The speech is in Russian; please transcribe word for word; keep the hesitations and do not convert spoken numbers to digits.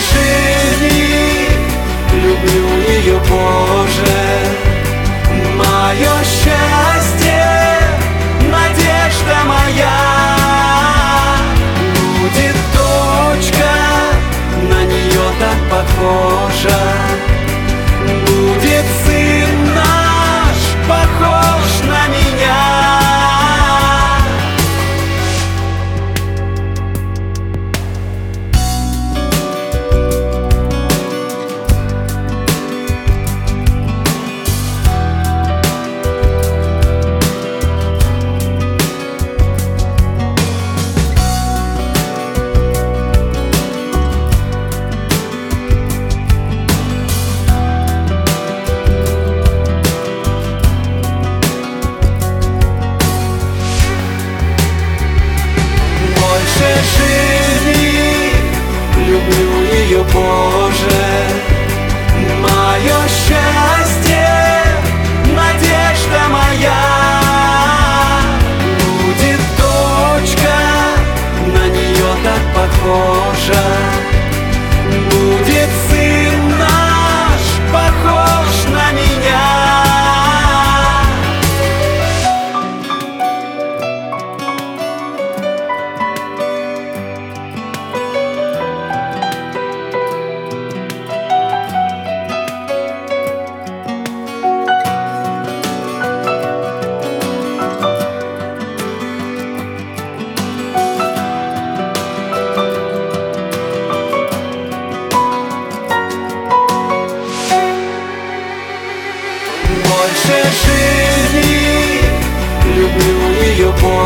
жизни. Люблю ее, Боже, мое счастье, надежда моя. Будет дочка, на нее так похожа. Будет сын наш, похож на меня. Жизни, люблю ее, Боже, мое счастье, надежда моя. Будет дочка, на нее так похожа. Будет сын наш, похож на меня. Больше жизни, люблю ее, Боже.